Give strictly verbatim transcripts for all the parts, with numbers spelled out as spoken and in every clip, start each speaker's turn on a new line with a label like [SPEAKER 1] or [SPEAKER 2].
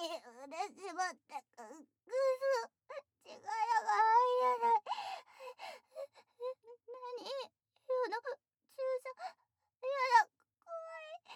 [SPEAKER 1] 腕しまってくぐす力が入らない。何よの注射やだ怖い。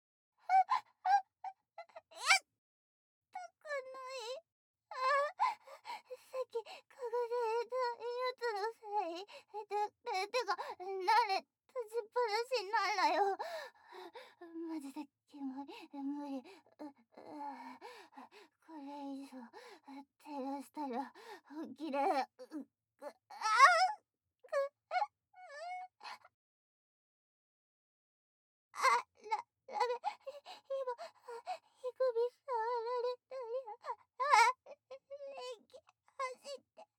[SPEAKER 1] やったくない。あさっきかがされたやつのせいで、ててかなんで立ちっぱなしなんだよ。マジでキモい。無理。ううこれ以上照らしたら本気でううああらラメ今ひ首触られたやあ電気走ってや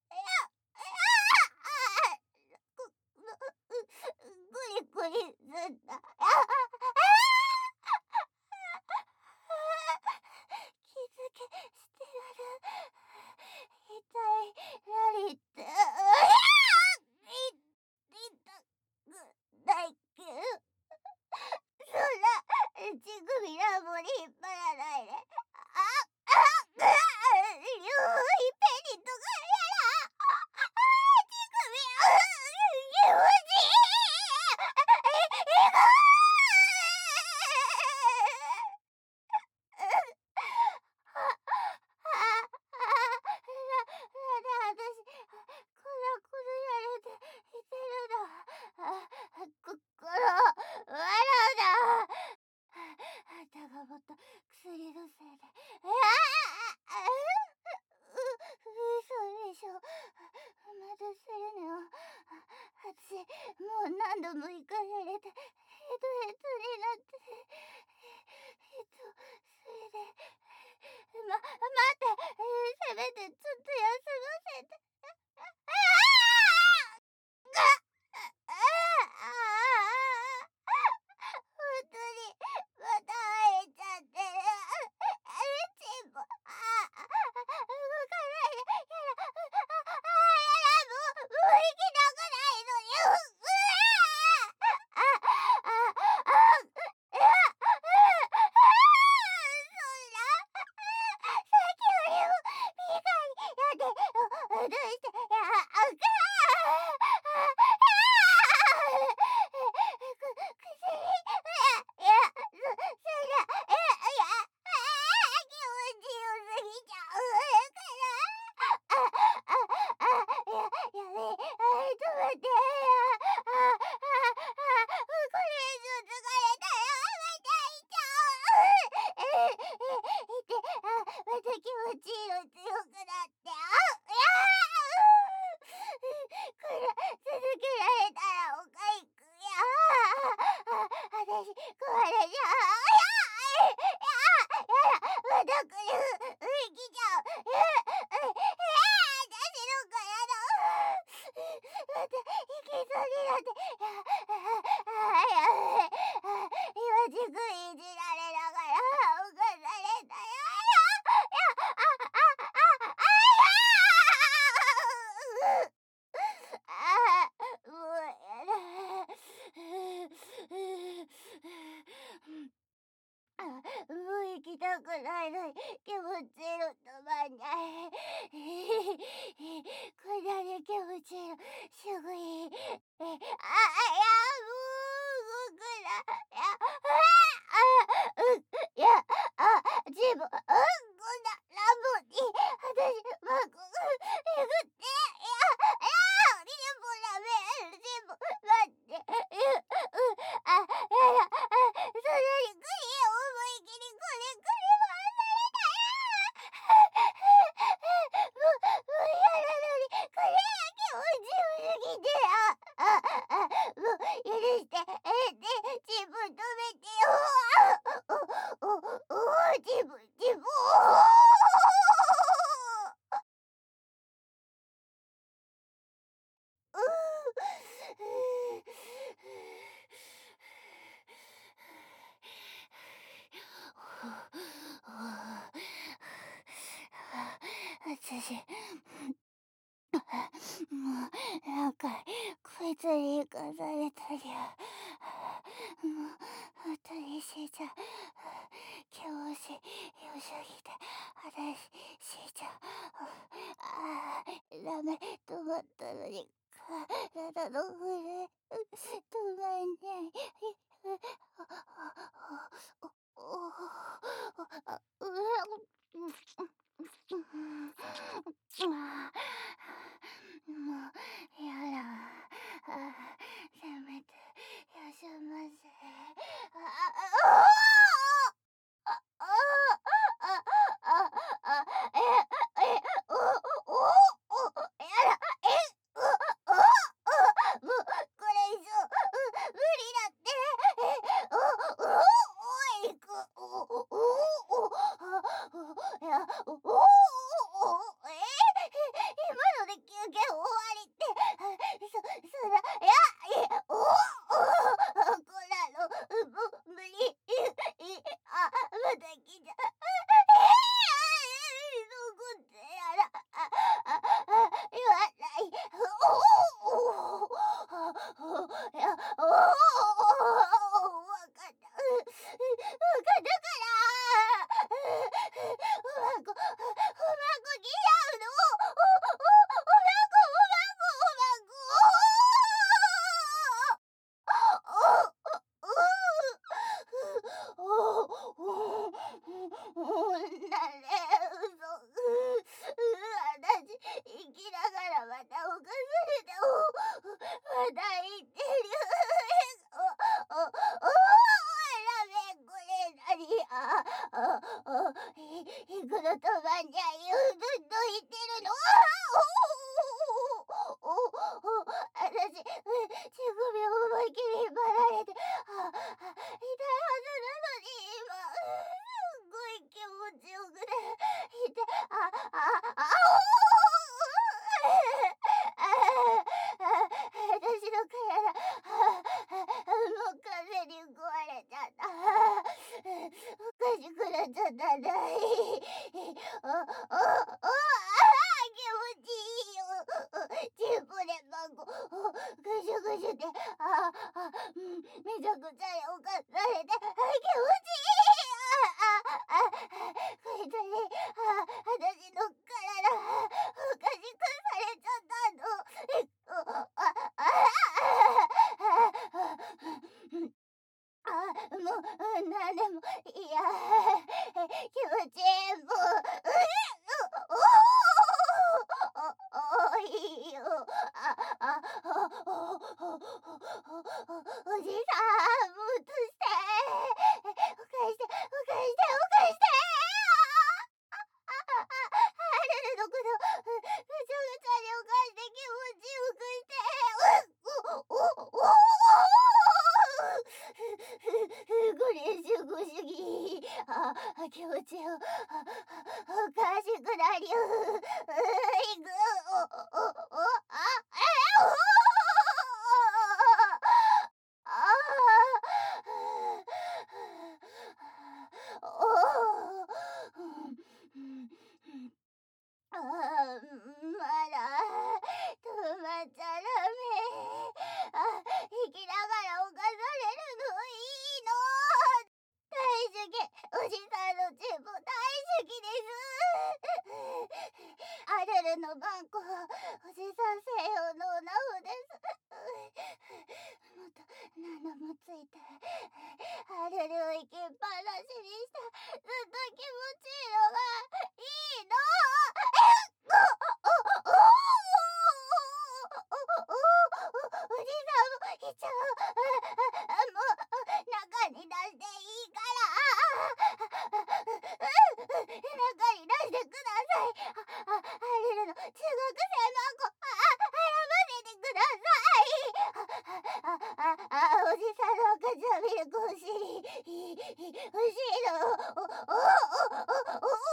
[SPEAKER 1] あこグリグリすんだ。あ気づけしてやる。痛いラリってうやい痛くないけどそんな乳首なんぼに引っ張らないで。ああ両方いっぺんにとかやだ。乳首気持ちいい。えぐなんで私こんなことやれていてるの。ここの笑うな。あんたがもっと薬のせいで。ああう嘘でしょ。まだするの。私もう何度も行かされてヘトヘトになってえっとそれでま待ってせめてちょっと休ませて。ああああ本当にまた会えちゃってる。あれチンポああ動かないで。やだああやだもうもう生きたくないのに。うわああああいやそんなさっきよりもピカにやってどうしてやあか私もう何回こいつに行かされたりゃもう本当に死んじゃう。教師よすぎて私死んじゃう。あーダメ、止まったのに体の震え止まんない。あうもうやだ。あせめて休ませ。あああああああええおおおやだえうおおもうこれ以上無理だってえおおおいくおおおいやおおおえ今ので休憩終わりってそそらいやえおおこらの無理いあまた来ちゃそこってやらあああ言わないおおおいやおおわかったわかったからうまくうまく来ちゃうのおおおまくうまくうまくおおおおおなんで嘘私生きながらまた犯されてまた言ってるおおおおラメこれ何あああ行くのとばんじゃいずっと言ってるのおおお私乳首を思いっきり引っ張られてあ痛いはずなのに今すっごい気持ちよくて痛いあああお私の体もう完全に壊れちゃったおかしくなっちゃったんだおおお気持ちいいよチンポでマンゴぐしゅぐしゅってああめちゃくちゃよかったれて気持ちいいあああこいつにあ私の体おかしくされちゃったのえっとあああもうなんでもいや気持ちいいもうおおおいよああおおおじさんもうとしておかしておかしておかしてあれのことぐちゃぐちゃにおかして気持ちよくしておおおおごれんしゅうご主義あ気持ちよおかしくなりゅういくおおおあえおあおあまだ止まっちゃダメあ生きながら犯されるのいいの大好きおじさんのチンポ大好きですアデルのバンコおじさん西洋のオナホですもっと何度もついてアデルを生きっぱなしにしたずっと気持ちいいのがいいのえっおおおおおじさんもいちゃうもう中に出していいから中に出してくださいあ入れるの中学生の子謝ってくださいあああおじさんの赤ちゃんミルク欲しい欲しいのおおおおお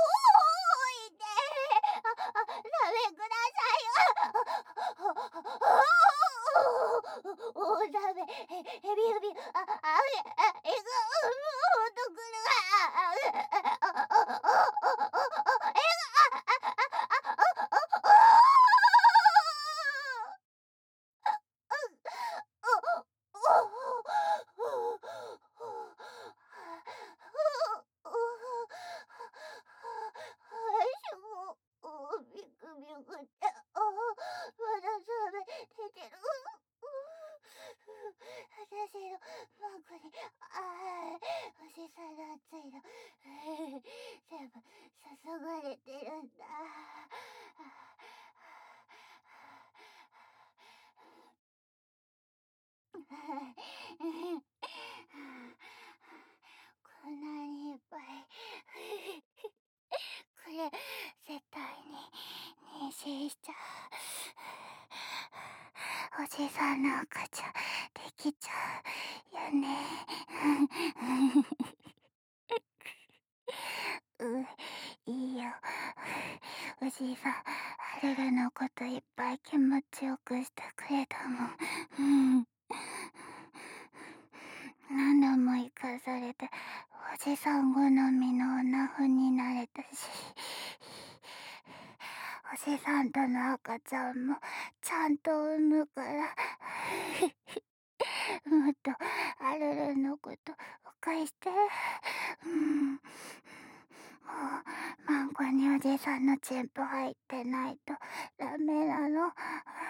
[SPEAKER 1] 部注がれてるんだ。こんなにいっぱいこれ絶対に妊娠しちゃう。おじさんの赤ちゃんできちゃうよね。う、いいよ。おじいさん、あれらのこといっぱい気持ちよくしてくれたもん。うん。何度も生かされて、おじさん好みの女風になれたし、おじさんとの赤ちゃんもちゃんと産むから、もっとあるるのこと返して。うん。もう、マンコにおじさんのチンポ入ってないとダメなの。うん。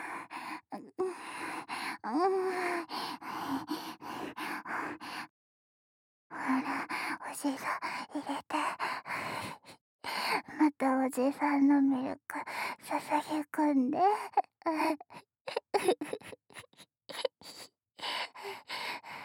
[SPEAKER 1] ほら、おじさん入れて。またおじさんのミルクささげ込んで。